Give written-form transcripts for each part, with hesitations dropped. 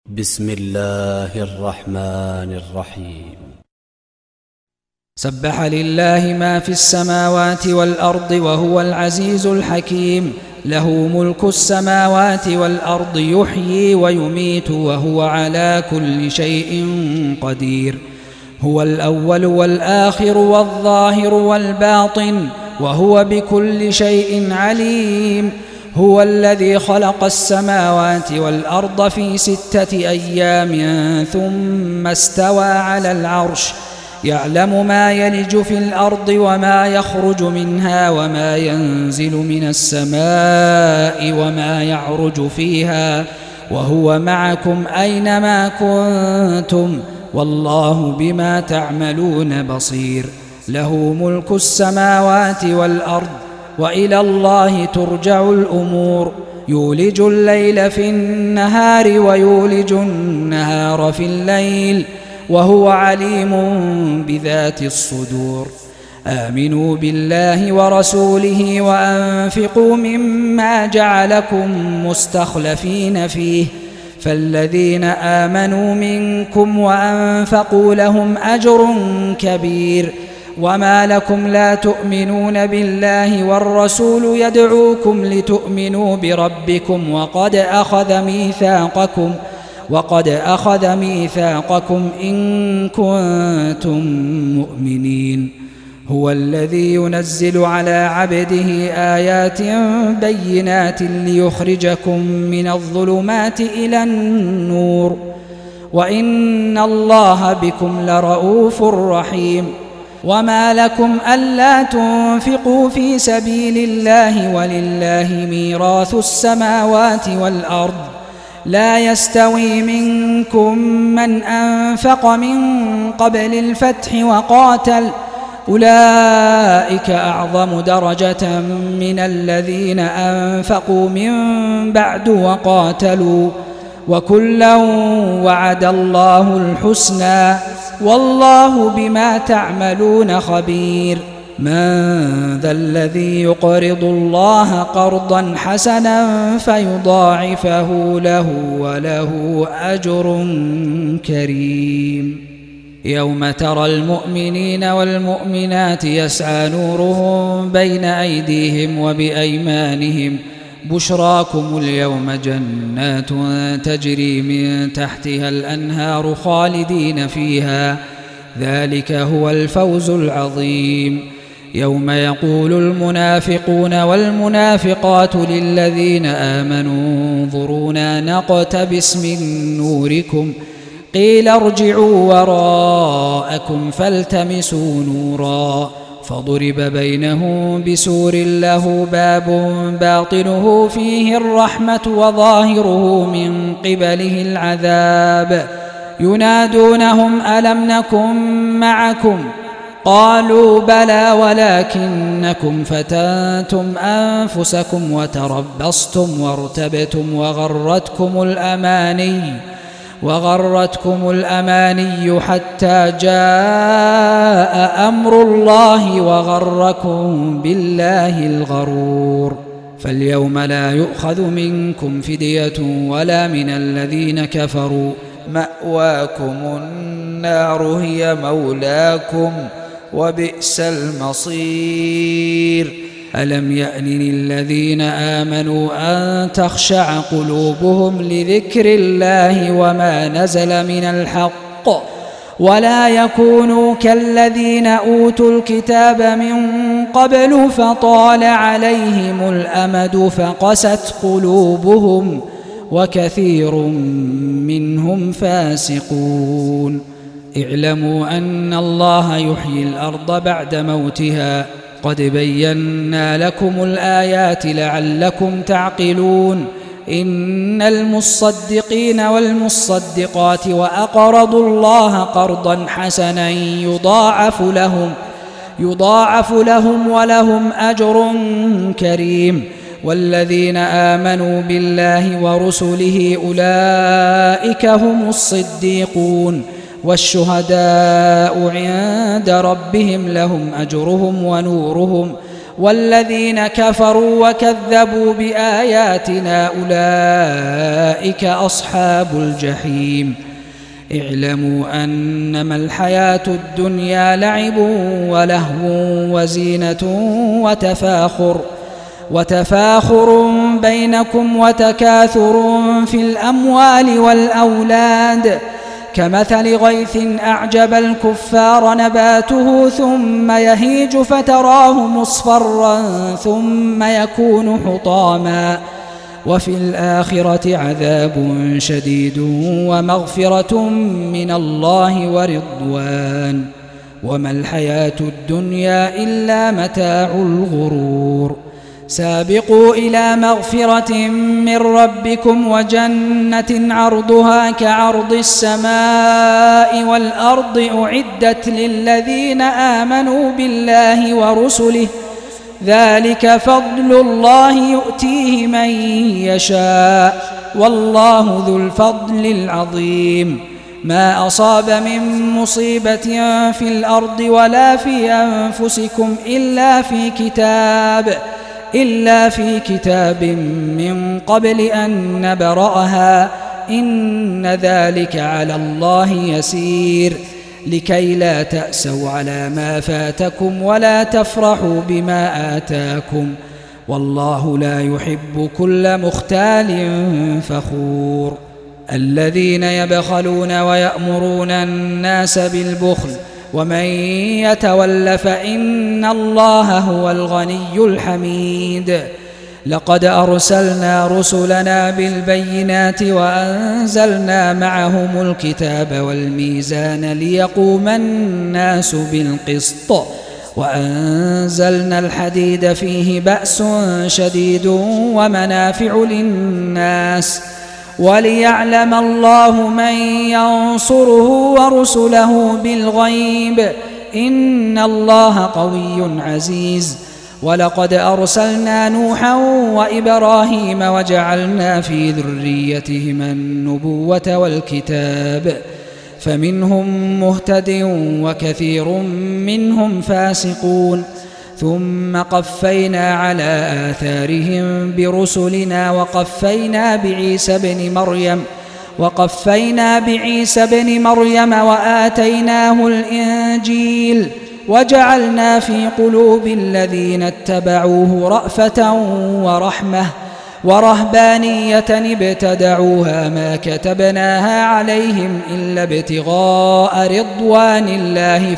بسم الله الرحمن الرحيم. سبح لله ما في السماوات والأرض وهو العزيز الحكيم. له ملك السماوات والأرض يحيي ويميت وهو على كل شيء قدير. هو الأول والآخر والظاهر والباطن وهو بكل شيء عليم. هو الذي خلق السماوات والأرض في 6 أيام ثم استوى على العرش. يعلم ما يلج في الأرض وما يخرج منها وما ينزل من السماء وما يعرج فيها وهو معكم أينما كنتم والله بما تعملون بصير. له ملك السماوات والأرض وإلى الله ترجع الأمور. يولج الليل في النهار ويولج النهار في الليل وهو عليم بذات الصدور. آمنوا بالله ورسوله وأنفقوا مما جعلكم مستخلفين فيه فالذين آمنوا منكم وأنفقوا لهم أجر كبير. وما لكم لا تؤمنون بالله والرسول يدعوكم لتؤمنوا بربكم وقد أخذ ميثاقكم إن كنتم مؤمنين. هو الذي ينزل على عبده آيات بينات ليخرجكم من الظلمات إلى النور وإن الله بكم لرؤوف رحيم. وما لكم ألا تنفقوا في سبيل الله ولله ميراث السماوات والأرض. لا يستوي منكم من أنفق من قبل الفتح وقاتل أولئك أعظم درجة من الذين أنفقوا من بعد وقاتلوا وكلا وعد الله الحسنى والله بما تعملون خبير. من ذا الذي يقرض الله قرضا حسنا فيضاعفه له وله أجر كريم. يوم ترى المؤمنين والمؤمنات يسعى نورهم بين أيديهم وبأيمانهم بشراكم اليوم جنات تجري من تحتها الأنهار خالدين فيها ذلك هو الفوز العظيم. يوم يقول المنافقون والمنافقات للذين آمنوا انظرونا نقتبس من نوركم قيل ارجعوا وراءكم فالتمسوا نورا فضرب بينهم بسور له باب باطنه فيه الرحمة وظاهره من قبله العذاب. ينادونهم ألم نكن معكم قالوا بلى ولكنكم فتنتم أنفسكم وتربصتم وارتبتم وغرتكم الأماني حتى جاء أمر الله وغركم بالله الغرور. فاليوم لا يؤخذ منكم فدية ولا من الذين كفروا مأواكم النار هي مولاكم وبئس المصير. ألم يأن للذين آمنوا أن تخشع قلوبهم لذكر الله وما نزل من الحق ولا يكونوا كالذين أوتوا الكتاب من قبل فطال عليهم الأمد فقست قلوبهم وكثير منهم فاسقون. اعلموا أن الله يحيي الأرض بعد موتها قد بينا لكم الآيات لعلكم تعقلون. إن المصدقين والمصدقات وأقرضوا الله قرضا حسنا يضاعف لهم ولهم أجر كريم. والذين آمنوا بالله ورسله أولئك هم الصديقون والشهداء عند ربهم لهم أجرهم والذين كفروا وكذبوا بآياتنا أولئك أصحاب الجحيم. اعلموا أنما الحياة الدنيا لعب ولهو وزينة وتفاخر بينكم وتكاثر في الأموال والأولاد كمثل غيث أعجب الكفار نباته ثم يهيج فتراه مصفرا ثم يكون حطاما وفي الآخرة عذاب شديد ومغفرة من الله ورضوان وما الحياة الدنيا إلا متاع الغرور. سابقوا إلى مغفرة من ربكم وجنة عرضها كعرض السماء والأرض أعدت للذين آمنوا بالله ورسله ذلك فضل الله يؤتيه من يشاء والله ذو الفضل العظيم. ما أصاب من مصيبة في الأرض ولا في أنفسكم إلا في كتاب من قبل أن نبرأها إن ذلك على الله يسير لكي لا تأسوا على ما فاتكم ولا تفرحوا بما آتاكم والله لا يحب كل مختال فخور. الذين يبخلون ويأمرون الناس بالبخل ومن يتول فإن الله هو الغني الحميد. لقد أرسلنا رسلنا بالبينات وأنزلنا معهم الكتاب والميزان ليقوم الناس بالقسط وأنزلنا الحديد فيه بأس شديد ومنافع للناس وليعلم الله من ينصره ورسله بالغيب إن الله قوي عزيز. ولقد أرسلنا نوحا وإبراهيم وجعلنا في ذريتهما النبوة والكتاب فمنهم مهتد وكثير منهم فاسقون ثم قفينا على آثارهم برسلنا وقفينا بعيسى بن مريم وآتيناه الإنجيل وجعلنا في قلوب الذين اتبعوه رأفة ورحمة ورهبانية ابتدعوها ما كتبناها عليهم إلا ابتغاء رضوان الله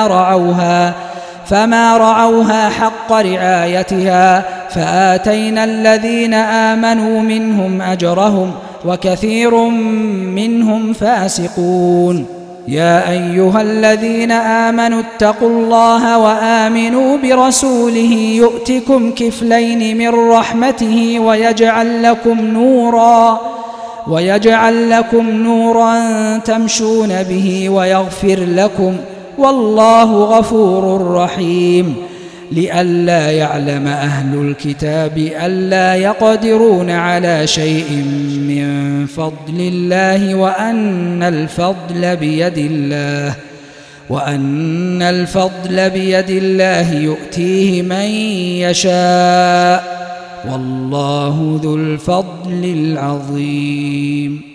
فما رعوها حق رعايتها فآتينا الذين آمنوا منهم أجرهم وكثير منهم فاسقون. يا أيها الذين آمنوا اتقوا الله وآمنوا برسوله يؤتكم كفلين من رحمته ويجعل لكم نورا تمشون به ويغفر لكم والله غفور رحيم. لئلا يعلم أهل الكتاب ألا يقدرون على شيء من فضل الله وأن الفضل بيد الله يؤتيه من يشاء والله ذو الفضل العظيم.